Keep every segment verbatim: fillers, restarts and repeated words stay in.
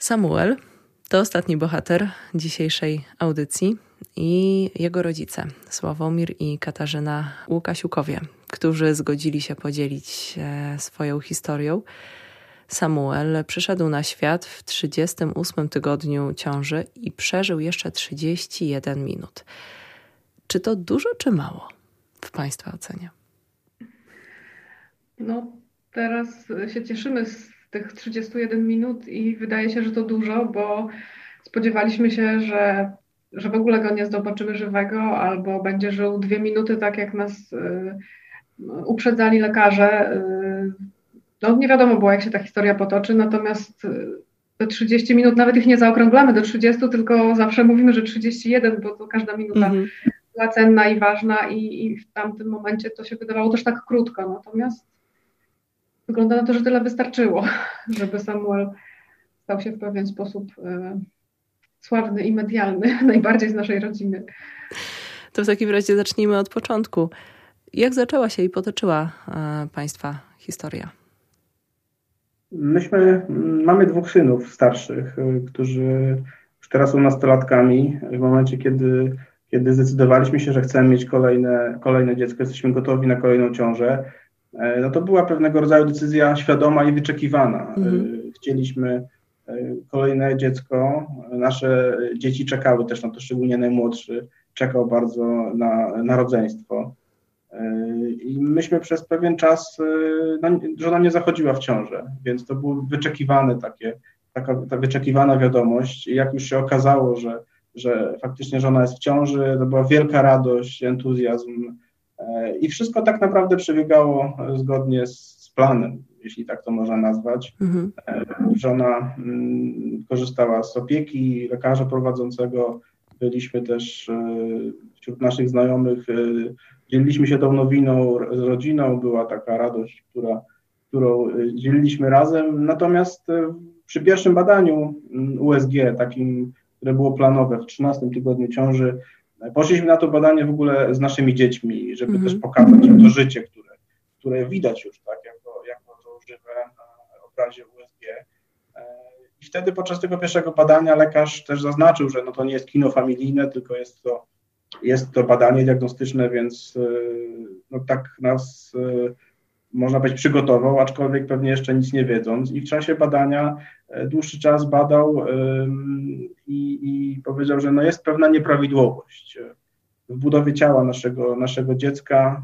Samuel to ostatni bohater dzisiejszej audycji i jego rodzice, Sławomir i Katarzyna Łukasiukowie, którzy zgodzili się podzielić swoją historią. Samuel przyszedł na świat w trzydziestym ósmym tygodniu ciąży i przeżył jeszcze trzydzieści jeden minut. Czy to dużo, czy mało w Państwa ocenie? No, teraz się cieszymy z tych trzydziestu jeden minut i wydaje się, że to dużo, bo spodziewaliśmy się, że, że w ogóle go nie zobaczymy żywego albo będzie żył dwie minuty, tak jak nas y, uprzedzali lekarze. Y, no nie wiadomo było, jak się ta historia potoczy, natomiast te trzydzieści minut, nawet ich nie zaokrąglamy do trzydziestu, tylko zawsze mówimy, że trzydzieści jeden, bo to każda minuta mm-hmm. była cenna i ważna i, i w tamtym momencie to się wydawało też tak krótko, natomiast wygląda na to, że tyle wystarczyło, żeby Samuel stał się w pewien sposób e, sławny i medialny, najbardziej z naszej rodziny. To w takim razie zacznijmy od początku. Jak zaczęła się i potoczyła e, Państwa historia? Myśmy, mamy dwóch synów starszych, którzy już teraz są nastolatkami. W momencie, kiedy, kiedy zdecydowaliśmy się, że chcemy mieć kolejne, kolejne dziecko, jesteśmy gotowi na kolejną ciążę, no to była pewnego rodzaju decyzja świadoma i wyczekiwana. Mhm. Chcieliśmy kolejne dziecko. Nasze dzieci czekały też na to, szczególnie najmłodszy czekał bardzo na, na rodzeństwo. I myśmy przez pewien czas, no, żona nie zachodziła w ciążę, więc to było wyczekiwane takie, taka ta wyczekiwana wiadomość. I jak już się okazało, że, że faktycznie żona jest w ciąży, to była wielka radość, entuzjazm i wszystko tak naprawdę przebiegało zgodnie z, z planem, jeśli tak to można nazwać. Mhm. Żona m, korzystała z opieki lekarza prowadzącego, byliśmy też e, wśród naszych znajomych, e, dzieliliśmy się tą nowiną z rodziną, była taka radość, która, którą dzieliliśmy razem. Natomiast e, przy pierwszym badaniu U S G, takim, które było planowe w trzynastym tygodniu ciąży, poszliśmy na to badanie w ogóle z naszymi dziećmi, żeby mm-hmm. też pokazać im to życie, które, które widać już tak, jako, jako to żywe na obrazie U S G. I wtedy podczas tego pierwszego badania lekarz też zaznaczył, że no to nie jest kino familijne, tylko jest to, jest to badanie diagnostyczne, więc no tak nas, można powiedzieć, przygotował, aczkolwiek pewnie jeszcze nic nie wiedząc. I w czasie badania dłuższy czas badał i, i powiedział, że no jest pewna nieprawidłowość w budowie ciała naszego, naszego dziecka,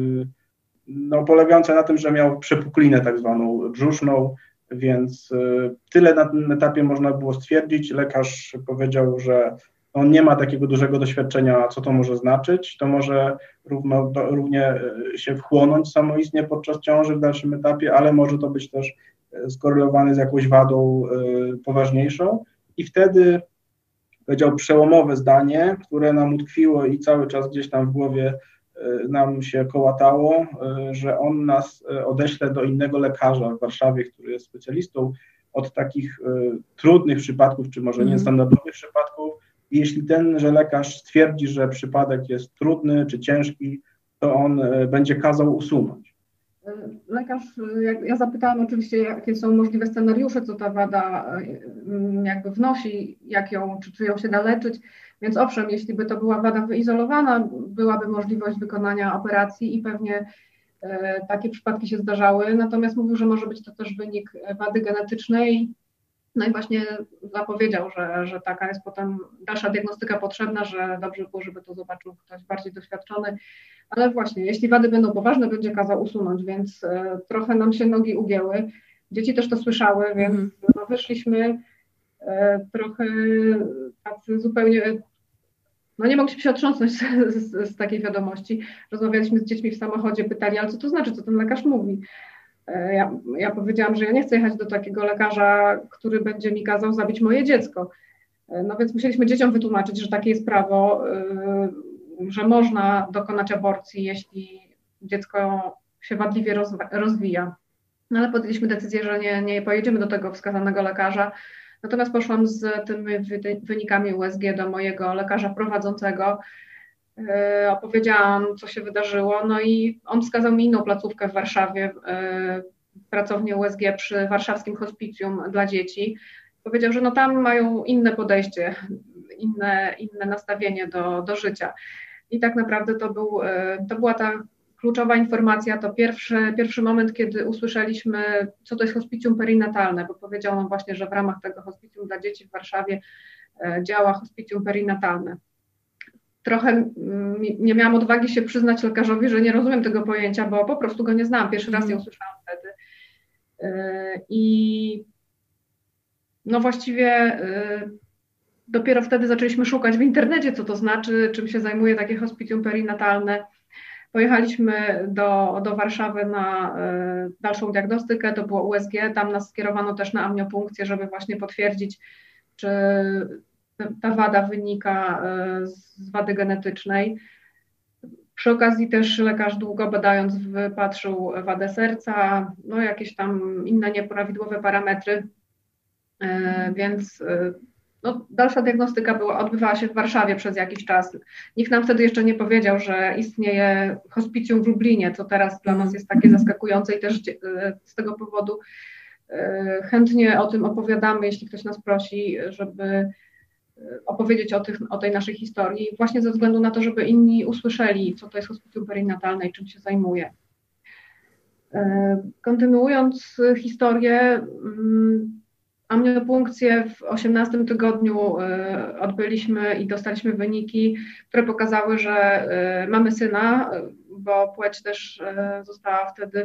no polegająca na tym, że miał przepuklinę tak zwaną brzuszną, więc tyle na tym etapie można było stwierdzić. Lekarz powiedział, że on nie ma takiego dużego doświadczenia, co to może znaczyć. To może równo, równie się wchłonąć samoistnie podczas ciąży w dalszym etapie, ale może to być też skorelowane z jakąś wadą poważniejszą. I wtedy powiedział przełomowe zdanie, które nam utkwiło i cały czas gdzieś tam w głowie nam się kołatało, że on nas odeśle do innego lekarza w Warszawie, który jest specjalistą od takich trudnych przypadków, czy może mm. niestandardowych przypadków. I jeśli tenże lekarz stwierdzi, że przypadek jest trudny czy ciężki, to on będzie kazał usunąć. Lekarz, ja zapytałam oczywiście, jakie są możliwe scenariusze, co ta wada jakby wnosi, jak ją, czy, czy ją się da leczyć. Więc owszem, jeśli by to była wada wyizolowana, byłaby możliwość wykonania operacji i pewnie e, takie przypadki się zdarzały. Natomiast mówił, że może być to też wynik wady genetycznej. No i właśnie zapowiedział, że, że taka jest potem dalsza diagnostyka potrzebna, że dobrze było, żeby to zobaczył ktoś bardziej doświadczony. Ale właśnie, jeśli wady będą poważne, będzie kazał usunąć, więc e, trochę nam się nogi ugięły. Dzieci też to słyszały, więc mm. no, wyszliśmy e, trochę tacy zupełnie, no nie mogliśmy się otrząsnąć z, z, z takiej wiadomości. Rozmawialiśmy z dziećmi w samochodzie, pytali, ale co to znaczy, co ten lekarz mówi? E, ja, ja powiedziałam, że ja nie chcę jechać do takiego lekarza, który będzie mi kazał zabić moje dziecko. E, no więc musieliśmy dzieciom wytłumaczyć, że takie jest prawo, e, że można dokonać aborcji, jeśli dziecko się wadliwie rozwija. No ale podjęliśmy decyzję, że nie, nie pojedziemy do tego wskazanego lekarza. Natomiast poszłam z tymi wynikami U S G do mojego lekarza prowadzącego. Yy, opowiedziałam, co się wydarzyło, no i on wskazał mi inną placówkę w Warszawie, yy, pracownię U S G przy warszawskim hospicjum dla dzieci. powiedział, że no tam mają inne podejście, inne, inne nastawienie do, do życia. I tak naprawdę to, był, to była ta kluczowa informacja, to pierwszy, pierwszy moment, kiedy usłyszeliśmy, co to jest hospicjum perinatalne, bo powiedział nam właśnie, że w ramach tego hospicjum dla dzieci w Warszawie działa hospicjum perinatalne. Trochę nie miałam odwagi się przyznać lekarzowi, że nie rozumiem tego pojęcia, bo po prostu go nie znałam. Pierwszy raz je usłyszałam wtedy. I no właściwie dopiero wtedy zaczęliśmy szukać w internecie, co to znaczy, czym się zajmuje takie hospicjum perinatalne. Pojechaliśmy do, do Warszawy na dalszą diagnostykę, to było U S G, tam nas skierowano też na amniopunkcję, żeby właśnie potwierdzić, czy ta wada wynika z wady genetycznej. Przy okazji też lekarz długo badając wypatrzył wadę serca, no jakieś tam inne nieprawidłowe parametry, więc no, dalsza diagnostyka była, odbywała się w Warszawie przez jakiś czas. Nikt nam wtedy jeszcze nie powiedział, że istnieje hospicjum w Lublinie, co teraz dla nas jest takie zaskakujące i też z tego powodu chętnie o tym opowiadamy, jeśli ktoś nas prosi, żeby opowiedzieć o, tych, o tej naszej historii, właśnie ze względu na to, żeby inni usłyszeli, co to jest hospicjum perinatalne i czym się zajmuje. Kontynuując historię, amniopunkcję w osiemnastym tygodniu odbyliśmy i dostaliśmy wyniki, które pokazały, że mamy syna, bo płeć też została wtedy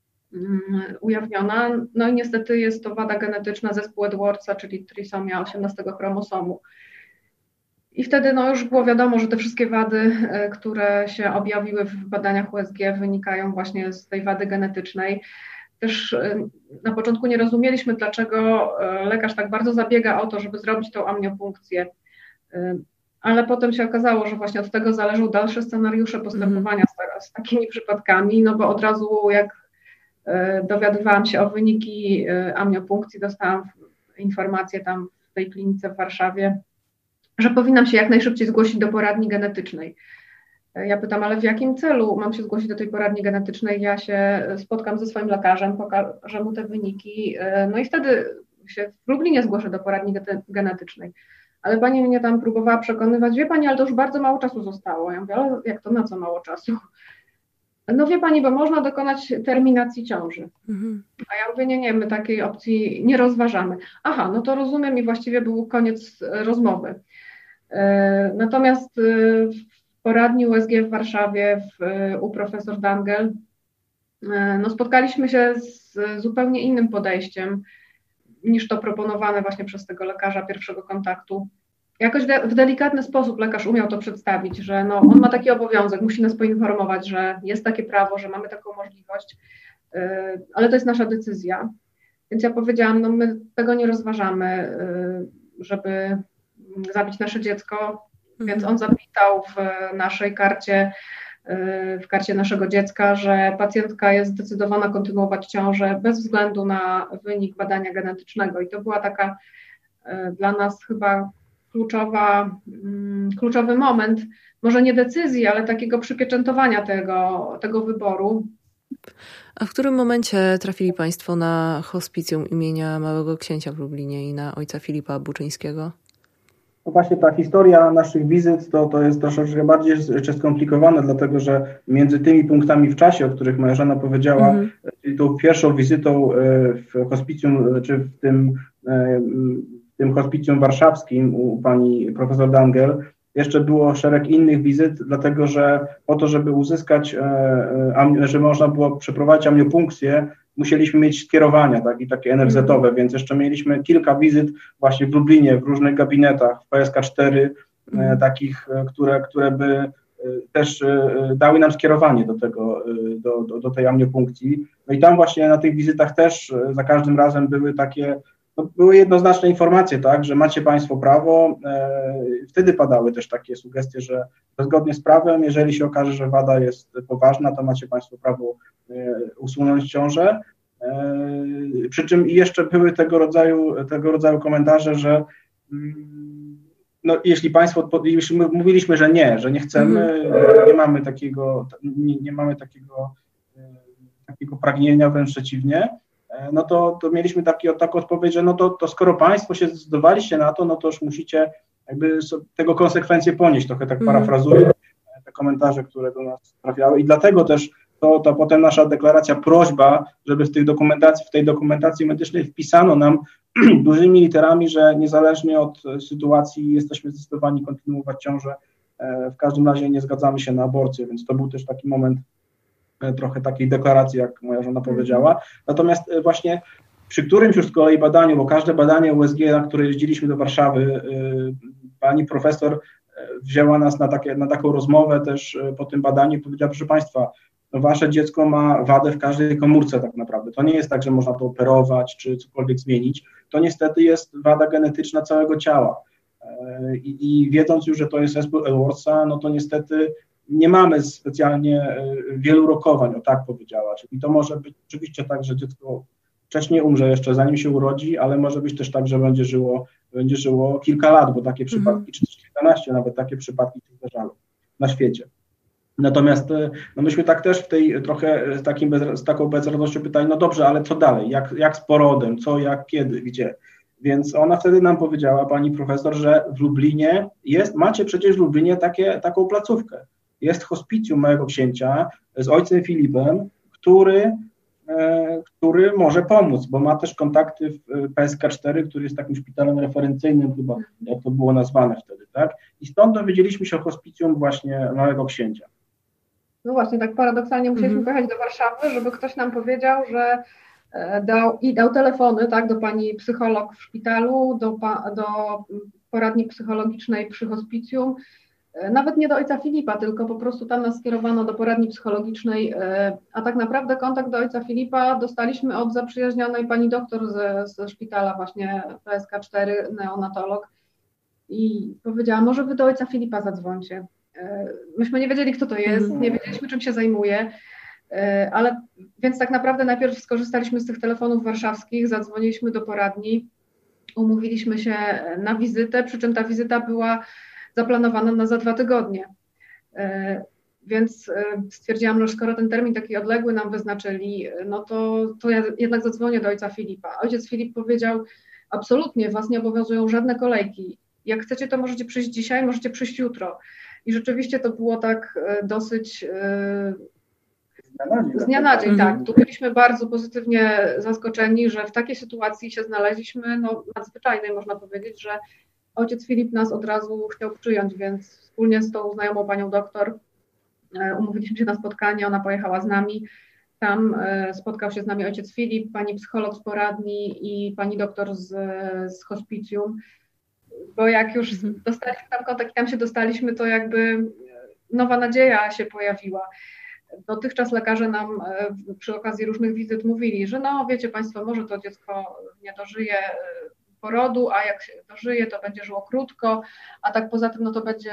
ujawniona. No i niestety jest to wada genetyczna zespół Edwardsa, czyli trisomia osiemnastego chromosomu. I wtedy no już było wiadomo, że te wszystkie wady, które się objawiły w badaniach U S G, wynikają właśnie z tej wady genetycznej. Też na początku nie rozumieliśmy, dlaczego lekarz tak bardzo zabiega o to, żeby zrobić tą amniopunkcję. Ale potem się okazało, że właśnie od tego zależą dalsze scenariusze postępowania z, z takimi przypadkami, no bo od razu jak dowiadywałam się o wyniki amniopunkcji, dostałam informację tam w tej klinice w Warszawie, że powinnam się jak najszybciej zgłosić do poradni genetycznej. Ja pytam, ale w jakim celu mam się zgłosić do tej poradni genetycznej? Ja się spotkam ze swoim lekarzem, pokażę mu te wyniki, no i wtedy się w Lublinie zgłoszę do poradni genetycznej. Ale pani mnie tam próbowała przekonywać, wie pani, ale to już bardzo mało czasu zostało. Ja mówię, ale jak to, na co mało czasu? No wie pani, bo można dokonać terminacji ciąży. Mhm. A ja mówię, nie, nie, my takiej opcji nie rozważamy. Aha, no to rozumiem i właściwie był koniec rozmowy. Natomiast w poradni U S G w Warszawie w, u profesor Dangel no spotkaliśmy się z zupełnie innym podejściem niż to proponowane właśnie przez tego lekarza pierwszego kontaktu. Jakoś de, w delikatny sposób lekarz umiał to przedstawić, że no, on ma taki obowiązek, musi nas poinformować, że jest takie prawo, że mamy taką możliwość, yy, ale to jest nasza decyzja. Więc ja powiedziałam, no my tego nie rozważamy, yy, żeby zabić nasze dziecko, mhm. Więc on zapisał w naszej karcie, yy, w karcie naszego dziecka, że pacjentka jest zdecydowana kontynuować ciążę bez względu na wynik badania genetycznego. I to była taka yy, dla nas chyba Kluczowa, kluczowy moment, może nie decyzji, ale takiego przypieczętowania tego, tego wyboru. A w którym momencie trafili Państwo na hospicjum imienia Małego Księcia w Lublinie i na ojca Filipa Buczyńskiego? No właśnie ta historia naszych wizyt to, to jest troszeczkę bardziej jeszcze skomplikowane, dlatego że między tymi punktami w czasie, o których moja żona powiedziała, mm. czyli tą pierwszą wizytą w hospicjum, czy w tym w tym hospicjum warszawskim u pani profesor Dangel, jeszcze było szereg innych wizyt, dlatego że po to, żeby uzyskać, żeby można było przeprowadzić amniopunkcję, musieliśmy mieć skierowania, tak, i takie N F Z-owe, więc jeszcze mieliśmy kilka wizyt właśnie w Lublinie, w różnych gabinetach, w P S K cztery, mm. takich, które, które by też dały nam skierowanie do tego, do, do, do tej amniopunkcji. No i tam właśnie na tych wizytach też za każdym razem były takie No, były jednoznaczne informacje, tak, że macie Państwo prawo. E, wtedy padały też takie sugestie, że zgodnie z prawem, jeżeli się okaże, że wada jest poważna, to macie Państwo prawo e, usunąć ciążę. E, przy czym jeszcze były tego rodzaju, tego rodzaju komentarze, że mm, no, jeśli Państwo, jeśli my mówiliśmy, że nie, że nie chcemy, mm. nie mamy takiego, nie, nie mamy takiego, e, takiego pragnienia, wręcz przeciwnie. no to, to mieliśmy taki, taką odpowiedź, że no to, to skoro Państwo się zdecydowaliście na to, no to już musicie jakby tego konsekwencje ponieść, trochę tak parafrazuję te komentarze, które do nas trafiały i dlatego też to, to potem nasza deklaracja, prośba, żeby w tej dokumentacji, w tej dokumentacji medycznej wpisano nam dużymi literami, że niezależnie od sytuacji jesteśmy zdecydowani kontynuować ciążę, w każdym razie nie zgadzamy się na aborcję, więc to był też taki moment trochę takiej deklaracji, jak moja żona powiedziała. Natomiast właśnie przy którymś już z kolei badaniu, bo każde badanie U S G, na które jeździliśmy do Warszawy, pani profesor wzięła nas na, takie, na taką rozmowę też po tym badaniu i powiedziała, proszę Państwa, no wasze dziecko ma wadę w każdej komórce tak naprawdę. To nie jest tak, że można to operować czy cokolwiek zmienić. To niestety jest wada genetyczna całego ciała. I, i wiedząc już, że to jest zespół Edwardsa, no to niestety nie mamy specjalnie wielu rokowań, o tak powiedziała. Czyli to może być oczywiście tak, że dziecko wcześniej umrze jeszcze, zanim się urodzi, ale może być też tak, że będzie żyło, będzie żyło kilka lat, bo takie przypadki, czy też kilkanaście, nawet takie przypadki się zdarzały na świecie. Natomiast no myśmy tak też w tej trochę z, takim bez, z taką bezradnością pytali, no dobrze, ale co dalej, jak, jak z porodem, co, jak, kiedy, gdzie? Więc ona wtedy nam powiedziała, pani profesor, że w Lublinie jest, macie przecież w Lublinie takie, taką placówkę. Jest hospicjum mojego księcia z ojcem Filipem, który, e, który może pomóc, bo ma też kontakty w P S K cztery, który jest takim szpitalem referencyjnym chyba, jak to było nazwane wtedy, tak? I stąd dowiedzieliśmy się o hospicjum właśnie małego księcia. No właśnie, tak paradoksalnie musieliśmy pojechać do Warszawy, żeby ktoś nam powiedział, że dał, i dał telefony, tak, do pani psycholog w szpitalu, do, do poradni psychologicznej przy hospicjum, nawet nie do ojca Filipa, tylko po prostu tam nas skierowano do poradni psychologicznej, a tak naprawdę kontakt do ojca Filipa dostaliśmy od zaprzyjaźnionej pani doktor ze, ze szpitala właśnie P S K cztery, neonatolog, i powiedziała, może wy do ojca Filipa zadzwońcie. Myśmy nie wiedzieli, kto to jest, nie wiedzieliśmy, czym się zajmuje, ale więc tak naprawdę najpierw skorzystaliśmy z tych telefonów warszawskich, zadzwoniliśmy do poradni, umówiliśmy się na wizytę, przy czym ta wizyta była zaplanowana na za dwa tygodnie. Więc stwierdziłam, że skoro ten termin taki odległy nam wyznaczyli, no to, to ja jednak zadzwonię do ojca Filipa. Ojciec Filip powiedział, absolutnie, was nie obowiązują żadne kolejki. Jak chcecie, to możecie przyjść dzisiaj, możecie przyjść jutro. I rzeczywiście to było tak dosyć z dnia na dzień, tak. Tu byliśmy bardzo pozytywnie zaskoczeni, że w takiej sytuacji się znaleźliśmy, no nadzwyczajnej można powiedzieć, że ojciec Filip nas od razu chciał przyjąć, więc wspólnie z tą znajomą panią doktor umówiliśmy się na spotkanie, ona pojechała z nami. Tam spotkał się z nami ojciec Filip, pani psycholog z poradni i pani doktor z, z hospicjum. Bo jak już dostaliśmy tam kontakt i tam się dostaliśmy, to jakby nowa nadzieja się pojawiła. Dotychczas lekarze nam przy okazji różnych wizyt mówili, że no wiecie Państwo, może to dziecko nie dożyje porodu, a jak się dożyje, to będzie żyło krótko, a tak poza tym no to będzie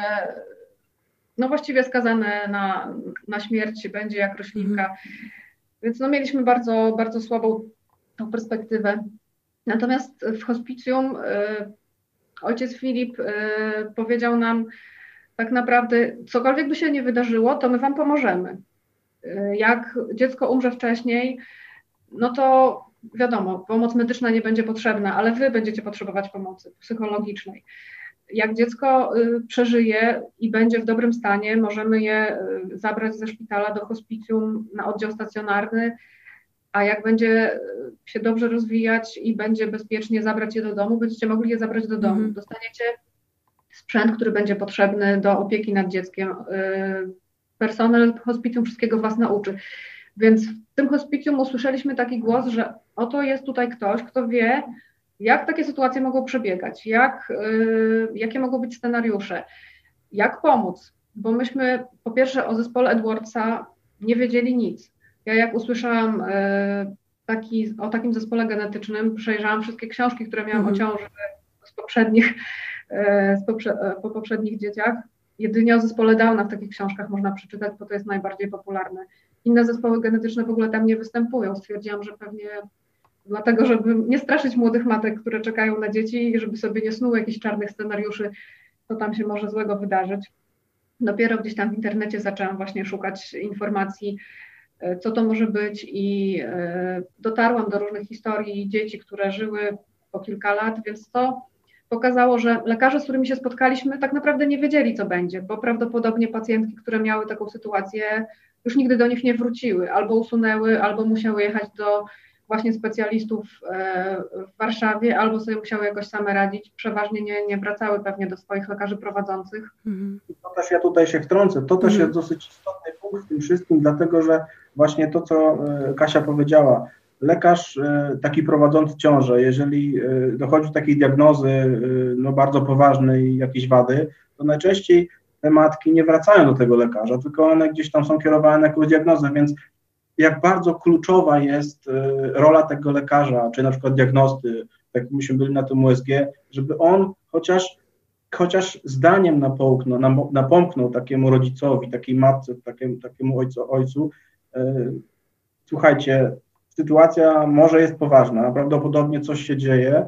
no właściwie skazane na, na śmierć, będzie jak roślinka. Więc no mieliśmy bardzo, bardzo słabą tą perspektywę. Natomiast w hospicjum ojciec Filip y, powiedział nam, tak naprawdę cokolwiek by się nie wydarzyło, to my wam pomożemy. Y, jak dziecko umrze wcześniej, no to wiadomo, pomoc medyczna nie będzie potrzebna, ale wy będziecie potrzebować pomocy psychologicznej. Jak dziecko y, przeżyje i będzie w dobrym stanie, możemy je y, zabrać ze szpitala do hospicjum na oddział stacjonarny, a jak będzie się dobrze rozwijać i będzie bezpiecznie zabrać je do domu, będziecie mogli je zabrać do domu. Dostaniecie sprzęt, który będzie potrzebny do opieki nad dzieckiem. Personel hospicjum wszystkiego was nauczy. Więc w tym hospicjum usłyszeliśmy taki głos, że oto jest tutaj ktoś, kto wie, jak takie sytuacje mogą przebiegać, jak, jakie mogą być scenariusze, jak pomóc. Bo myśmy po pierwsze o zespole Edwardsa nie wiedzieli nic. Ja jak usłyszałam taki, o takim zespole genetycznym, przejrzałam wszystkie książki, które miałam mm-hmm. o ciąży z poprzednich, z poprze, po poprzednich dzieciach. Jedynie o zespole Downa w takich książkach można przeczytać, bo to jest najbardziej popularne. Inne zespoły genetyczne w ogóle tam nie występują. Stwierdziłam, że pewnie dlatego, żeby nie straszyć młodych matek, które czekają na dzieci i żeby sobie nie snuły jakichś czarnych scenariuszy, to tam się może złego wydarzyć. Dopiero gdzieś tam w internecie zaczęłam właśnie szukać informacji, co to może być i dotarłam do różnych historii dzieci, które żyły po kilka lat, więc to pokazało, że lekarze, z którymi się spotkaliśmy, tak naprawdę nie wiedzieli, co będzie, bo prawdopodobnie pacjentki, które miały taką sytuację, już nigdy do nich nie wróciły, albo usunęły, albo musiały jechać do właśnie specjalistów w Warszawie, albo sobie musiały jakoś same radzić, przeważnie nie, nie wracały pewnie do swoich lekarzy prowadzących. Mhm. To też ja tutaj się wtrącę, to też mhm. jest dosyć istotny punkt w tym wszystkim, dlatego że właśnie to, co Kasia powiedziała, lekarz taki prowadzący ciążę, jeżeli dochodzi do takiej diagnozy no bardzo poważnej jakiejś wady, to najczęściej te matki nie wracają do tego lekarza, tylko one gdzieś tam są kierowane na jakąś diagnozę, więc jak bardzo kluczowa jest rola tego lekarza, czy na przykład diagnosty, tak myśmy byli na tym U S G, żeby on chociaż, chociaż zdaniem napomknął, napomknął takiemu rodzicowi, takiej matce, takiemu, takiemu ojcu, ojcu słuchajcie, sytuacja może jest poważna, prawdopodobnie coś się dzieje,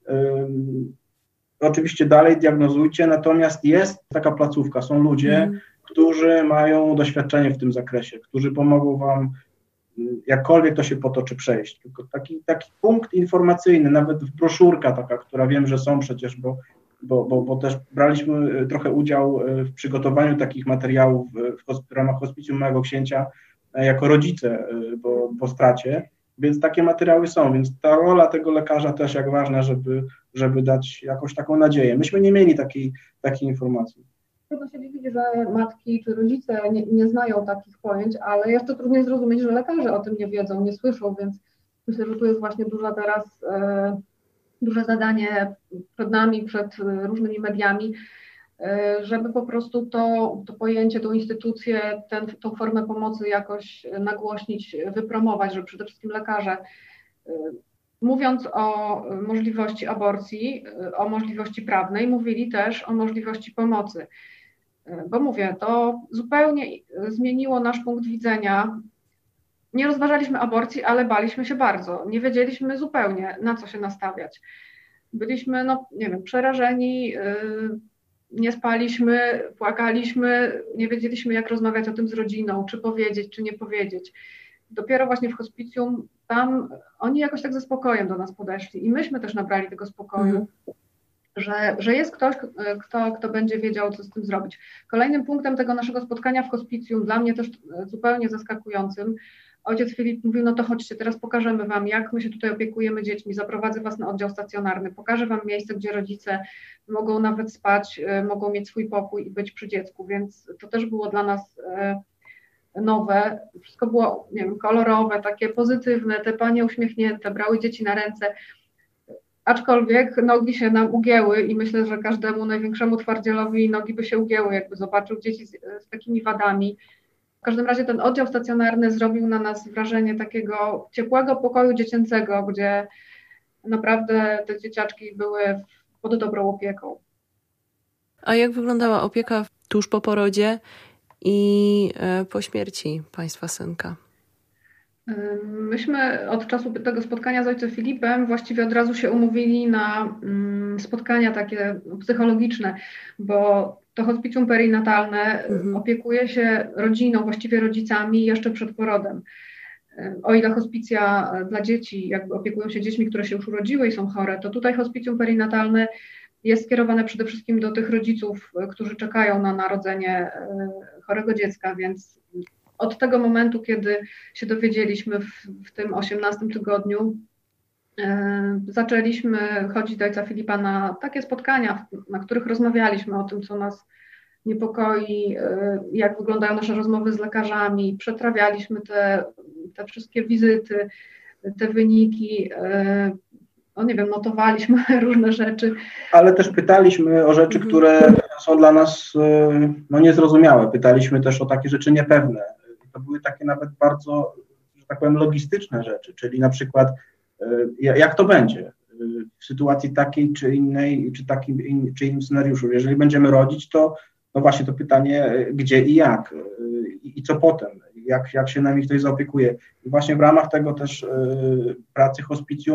oczywiście dalej diagnozujcie, natomiast jest taka placówka, są ludzie, mm. którzy mają doświadczenie w tym zakresie, którzy pomogą wam, jakkolwiek to się potoczy, przejść. Tylko taki, taki punkt informacyjny, nawet broszurka taka, która wiem, że są przecież, bo, bo, bo, bo też braliśmy trochę udział w przygotowaniu takich materiałów w, w ramach Hospicjum Małego Księcia jako rodzice po, po stracie, więc takie materiały są, więc ta rola tego lekarza też jak ważna, żeby, żeby dać jakąś taką nadzieję. Myśmy nie mieli takiej, takiej informacji. Trudno się dziwić, że matki czy rodzice nie, nie znają takich pojęć, ale jeszcze trudniej zrozumieć, że lekarze o tym nie wiedzą, nie słyszą, więc myślę, że tu jest właśnie duża teraz, e, duże zadanie przed nami, przed różnymi mediami, e, żeby po prostu to, to pojęcie, tą instytucję, ten, tą formę pomocy jakoś nagłośnić, wypromować, że przede wszystkim lekarze, e, mówiąc o możliwości aborcji, o możliwości prawnej, mówili też o możliwości pomocy. Bo mówię, to zupełnie zmieniło nasz punkt widzenia. Nie rozważaliśmy aborcji, ale baliśmy się bardzo. Nie wiedzieliśmy zupełnie, na co się nastawiać. Byliśmy, no nie wiem, przerażeni, nie spaliśmy, płakaliśmy, nie wiedzieliśmy, jak rozmawiać o tym z rodziną, czy powiedzieć, czy nie powiedzieć. Dopiero właśnie w hospicjum tam oni jakoś tak ze spokojem do nas podeszli i myśmy też nabrali tego spokoju, mm. że, że jest ktoś, kto, kto będzie wiedział, co z tym zrobić. Kolejnym punktem tego naszego spotkania w hospicjum, dla mnie też zupełnie zaskakującym, ojciec Filip mówił, no to chodźcie, teraz pokażemy wam, jak my się tutaj opiekujemy dziećmi, zaprowadzę was na oddział stacjonarny, pokażę wam miejsce, gdzie rodzice mogą nawet spać, mogą mieć swój pokój i być przy dziecku, więc to też było dla nas nowe, wszystko było, nie wiem, kolorowe, takie pozytywne, te panie uśmiechnięte, brały dzieci na ręce, aczkolwiek nogi się nam ugięły i myślę, że każdemu największemu twardzielowi nogi by się ugięły, jakby zobaczył dzieci z, z takimi wadami. W każdym razie ten oddział stacjonarny zrobił na nas wrażenie takiego ciepłego pokoju dziecięcego, gdzie naprawdę te dzieciaczki były pod dobrą opieką. A jak wyglądała opieka tuż po porodzie i po śmierci państwa synka? Myśmy od czasu tego spotkania z ojcem Filipem właściwie od razu się umówili na spotkania takie psychologiczne, bo to hospicjum perinatalne mhm. opiekuje się rodziną, właściwie rodzicami jeszcze przed porodem. O ile hospicja dla dzieci jakby opiekują się dziećmi, które się już urodziły i są chore, to tutaj hospicjum perinatalne jest skierowane przede wszystkim do tych rodziców, którzy czekają na narodzenie chorego dziecka, więc od tego momentu, kiedy się dowiedzieliśmy w, w tym osiemnastym tygodniu, e, zaczęliśmy chodzić do ojca Filipa na takie spotkania, na których rozmawialiśmy o tym, co nas niepokoi, e, jak wyglądają nasze rozmowy z lekarzami, przetrawialiśmy te, te wszystkie wizyty, te wyniki, e, no nie wiem, notowaliśmy różne rzeczy. Ale też pytaliśmy o rzeczy, mhm. które są dla nas no, niezrozumiałe. Pytaliśmy też o takie rzeczy niepewne. To były takie nawet bardzo, że tak powiem, logistyczne rzeczy, czyli na przykład jak to będzie w sytuacji takiej czy innej, czy takim czy innym scenariuszu. Jeżeli będziemy rodzić, to no właśnie to pytanie, gdzie i jak i, i co potem, jak, jak się nami ktoś zaopiekuje. I właśnie w ramach tego też pracy hospicjum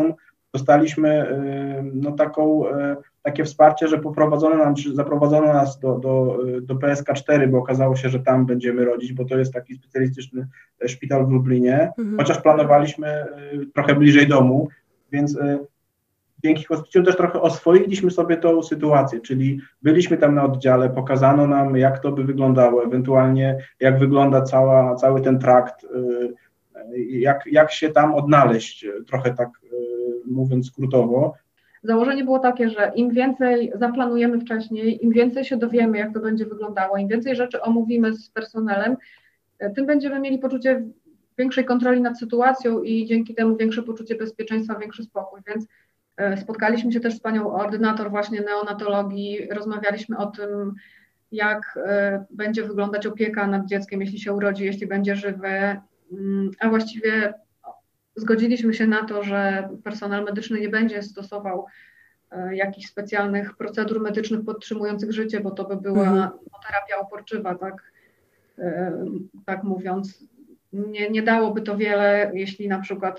dostaliśmy no, taką, takie wsparcie, że poprowadzono nam, czy zaprowadzono nas do, do, do P S K cztery, bo okazało się, że tam będziemy rodzić, bo to jest taki specjalistyczny szpital w Lublinie, mhm. chociaż planowaliśmy trochę bliżej domu, więc dzięki hospicjum też trochę oswoiliśmy sobie tą sytuację, czyli byliśmy tam na oddziale, pokazano nam, jak to by wyglądało, ewentualnie jak wygląda cała, cały ten trakt, jak, jak się tam odnaleźć, trochę tak mówiąc skrótowo. Założenie było takie, że im więcej zaplanujemy wcześniej, im więcej się dowiemy, jak to będzie wyglądało, im więcej rzeczy omówimy z personelem, tym będziemy mieli poczucie większej kontroli nad sytuacją i dzięki temu większe poczucie bezpieczeństwa, większy spokój, więc spotkaliśmy się też z panią ordynator właśnie neonatologii, rozmawialiśmy o tym, jak będzie wyglądać opieka nad dzieckiem, jeśli się urodzi, jeśli będzie żywe, a właściwie zgodziliśmy się na to, że personel medyczny nie będzie stosował jakichś specjalnych procedur medycznych podtrzymujących życie, bo to by była mhm. terapia uporczywa, tak, tak mówiąc. Nie, nie dałoby to wiele, jeśli na przykład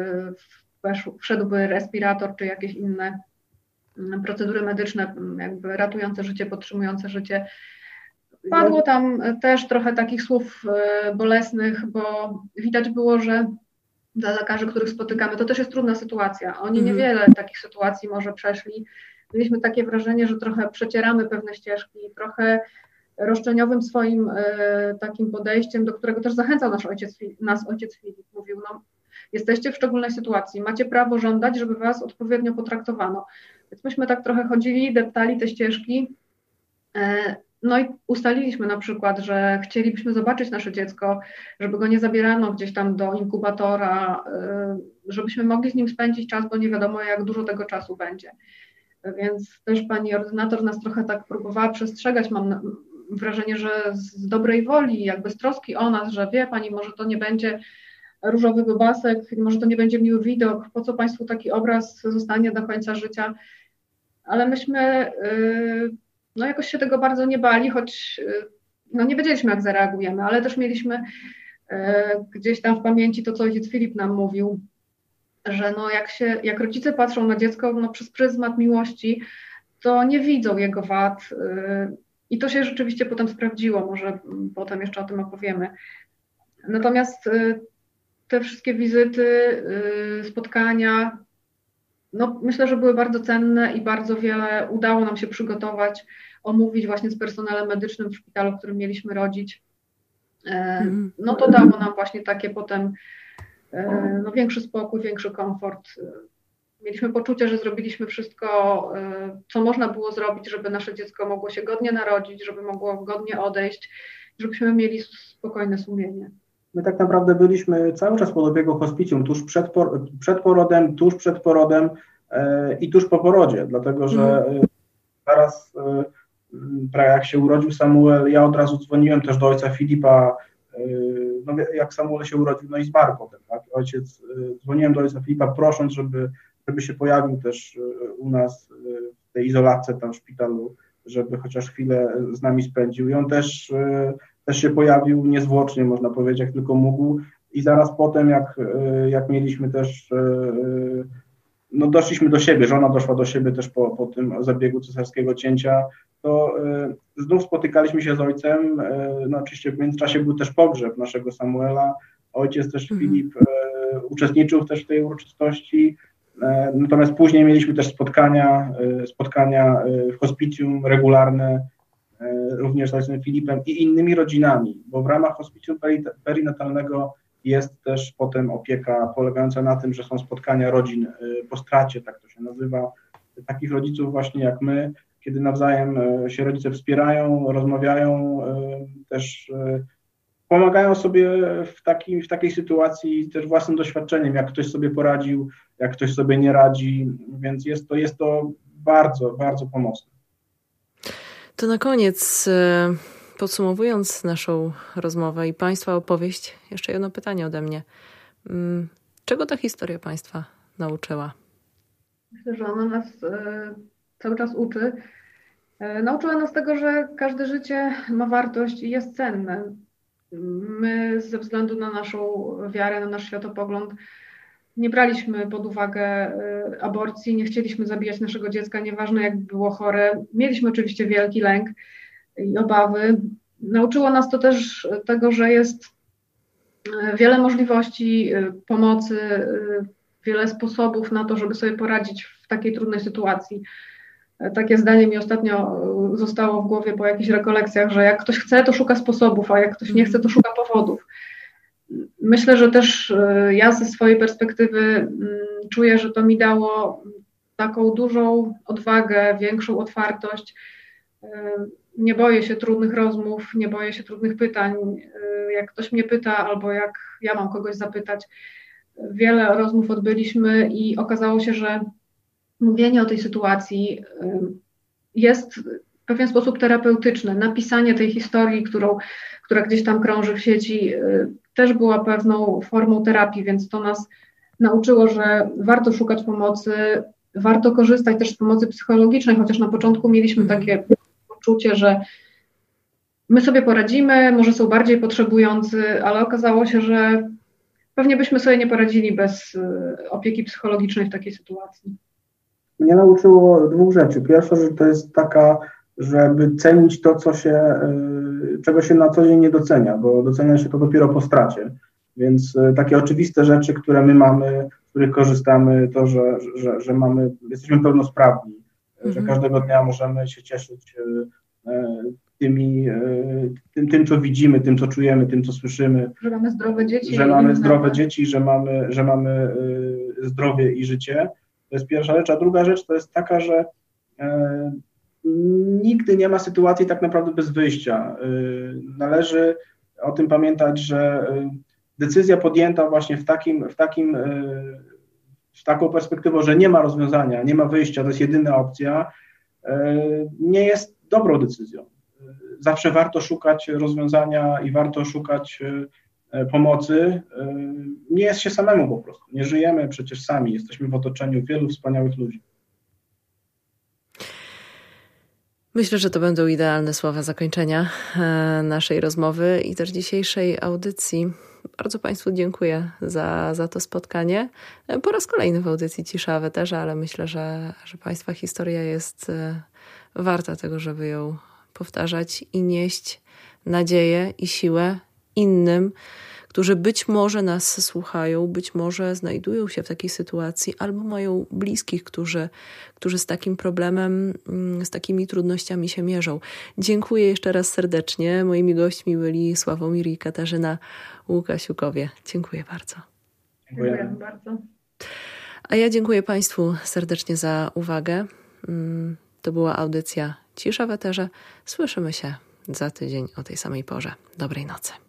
wszedłby respirator czy jakieś inne procedury medyczne, jakby ratujące życie, podtrzymujące życie. Padło tam też trochę takich słów bolesnych, bo widać było, że dla lekarzy, których spotykamy, to też jest trudna sytuacja. Oni mhm. niewiele takich sytuacji może przeszli. Mieliśmy takie wrażenie, że trochę przecieramy pewne ścieżki, trochę roszczeniowym swoim y, takim podejściem, do którego też zachęcał nasz ojciec, nas ojciec Filip. Mówił, no jesteście w szczególnej sytuacji, macie prawo żądać, żeby was odpowiednio potraktowano. Więc myśmy tak trochę chodzili, deptali te ścieżki. Y, No i ustaliliśmy na przykład, że chcielibyśmy zobaczyć nasze dziecko, żeby go nie zabierano gdzieś tam do inkubatora, żebyśmy mogli z nim spędzić czas, bo nie wiadomo, jak dużo tego czasu będzie. Więc też pani ordynator nas trochę tak próbowała przestrzegać. Mam wrażenie, że z dobrej woli, jakby z troski o nas, że wie pani, może to nie będzie różowy bobasek, może to nie będzie miły widok, po co państwu taki obraz zostanie do końca życia. Ale myśmy... Yy, No jakoś się tego bardzo nie bali, choć no nie wiedzieliśmy, jak zareagujemy, ale też mieliśmy e, gdzieś tam w pamięci to, co ojciec Filip nam mówił, że no jak się, jak rodzice patrzą na dziecko no przez pryzmat miłości, to nie widzą jego wad e, i to się rzeczywiście potem sprawdziło, może potem jeszcze o tym opowiemy. Natomiast e, te wszystkie wizyty, e, spotkania, no myślę, że były bardzo cenne i bardzo wiele udało nam się przygotować, omówić właśnie z personelem medycznym w szpitalu, w którym mieliśmy rodzić. No to dało nam właśnie takie potem no, większy spokój, większy komfort. Mieliśmy poczucie, że zrobiliśmy wszystko, co można było zrobić, żeby nasze dziecko mogło się godnie narodzić, żeby mogło godnie odejść, żebyśmy mieli spokojne sumienie. My tak naprawdę byliśmy cały czas pod opieką hospicjum, tuż przed, por- przed porodem, tuż przed porodem e, i tuż po porodzie, dlatego że mm. zaraz, e, jak się urodził Samuel, ja od razu dzwoniłem też do ojca Filipa, e, no, jak Samuel się urodził, no i zmarł potem, tak? Ojciec, e, dzwoniłem do ojca Filipa, prosząc, żeby, żeby się pojawił też u nas w tej izolatce tam w szpitalu, żeby chociaż chwilę z nami spędził i on też... E, też się pojawił niezwłocznie, można powiedzieć, jak tylko mógł i zaraz potem, jak, jak mieliśmy też, no doszliśmy do siebie, żona doszła do siebie też po, po tym zabiegu cesarskiego cięcia, to znów spotykaliśmy się z ojcem, no oczywiście w międzyczasie był też pogrzeb naszego Samuela, ojciec też mm. Filip uczestniczył też w tej uroczystości, natomiast później mieliśmy też spotkania, spotkania w hospicjum regularne, również z ojcem Filipem i innymi rodzinami, bo w ramach hospicjum perinatalnego jest też potem opieka polegająca na tym, że są spotkania rodzin po stracie, tak to się nazywa, takich rodziców właśnie jak my, kiedy nawzajem się rodzice wspierają, rozmawiają, też pomagają sobie w, takim, w takiej sytuacji też własnym doświadczeniem, jak ktoś sobie poradził, jak ktoś sobie nie radzi, więc jest to, jest to bardzo, bardzo pomocne. To na koniec, podsumowując naszą rozmowę i Państwa opowieść, jeszcze jedno pytanie ode mnie. Czego ta historia Państwa nauczyła? Myślę, że ona nas cały czas uczy. Nauczyła nas tego, że każde życie ma wartość i jest cenne. My ze względu na naszą wiarę, na nasz światopogląd nie braliśmy pod uwagę aborcji, nie chcieliśmy zabijać naszego dziecka, nieważne jak było chore. Mieliśmy oczywiście wielki lęk i obawy. Nauczyło nas to też tego, że jest wiele możliwości pomocy, wiele sposobów na to, żeby sobie poradzić w takiej trudnej sytuacji. Takie zdanie mi ostatnio zostało w głowie po jakichś rekolekcjach, że jak ktoś chce, to szuka sposobów, a jak ktoś nie chce, to szuka powodów. Myślę, że też ja ze swojej perspektywy czuję, że to mi dało taką dużą odwagę, większą otwartość. Nie boję się trudnych rozmów, nie boję się trudnych pytań. Jak ktoś mnie pyta albo jak ja mam kogoś zapytać, wiele rozmów odbyliśmy i okazało się, że mówienie o tej sytuacji jest w pewien sposób terapeutyczne. Napisanie tej historii, którą, która gdzieś tam krąży w sieci, też była pewną formą terapii, więc to nas nauczyło, że warto szukać pomocy, warto korzystać też z pomocy psychologicznej, chociaż na początku mieliśmy takie poczucie, że my sobie poradzimy, może są bardziej potrzebujący, ale okazało się, że pewnie byśmy sobie nie poradzili bez opieki psychologicznej w takiej sytuacji. Mnie nauczyło dwóch rzeczy. Pierwsza rzecz to jest taka, żeby cenić to, co się, czego się na co dzień nie docenia, bo docenia się to dopiero po stracie. Więc takie oczywiste rzeczy, które my mamy, z których korzystamy, to, że, że, że mamy, jesteśmy pełnosprawni, mm-hmm. że każdego dnia możemy się cieszyć tymi, tym, tym, co widzimy, tym, co czujemy, tym, co słyszymy. Że mamy zdrowe dzieci. Że mamy zdrowe dzieci, że mamy, że mamy zdrowie i życie. To jest pierwsza rzecz. A druga rzecz to jest taka, że e, nigdy nie ma sytuacji tak naprawdę bez wyjścia. E, należy o tym pamiętać, że decyzja podjęta właśnie w takim, w takim, e, z taką perspektywą, że nie ma rozwiązania, nie ma wyjścia, to jest jedyna opcja, e, nie jest dobrą decyzją. Zawsze warto szukać rozwiązania i warto szukać pomocy. Nie jest się samemu po prostu. Nie żyjemy przecież sami. Jesteśmy w otoczeniu wielu wspaniałych ludzi. Myślę, że to będą idealne słowa zakończenia naszej rozmowy i też dzisiejszej audycji. Bardzo Państwu dziękuję za, za to spotkanie. Po raz kolejny w audycji Cisza w Eterze, ale myślę, że, że Państwa historia jest warta tego, żeby ją powtarzać i nieść nadzieję i siłę innym, którzy być może nas słuchają, być może znajdują się w takiej sytuacji albo mają bliskich, którzy, którzy z takim problemem, z takimi trudnościami się mierzą. Dziękuję jeszcze raz serdecznie. Moimi gośćmi byli Sławomir i Katarzyna Łukasiukowie. Dziękuję bardzo. Dziękuję bardzo. A ja dziękuję Państwu serdecznie za uwagę. To była audycja Cisza w Eterze. Słyszymy się za tydzień o tej samej porze. Dobrej nocy.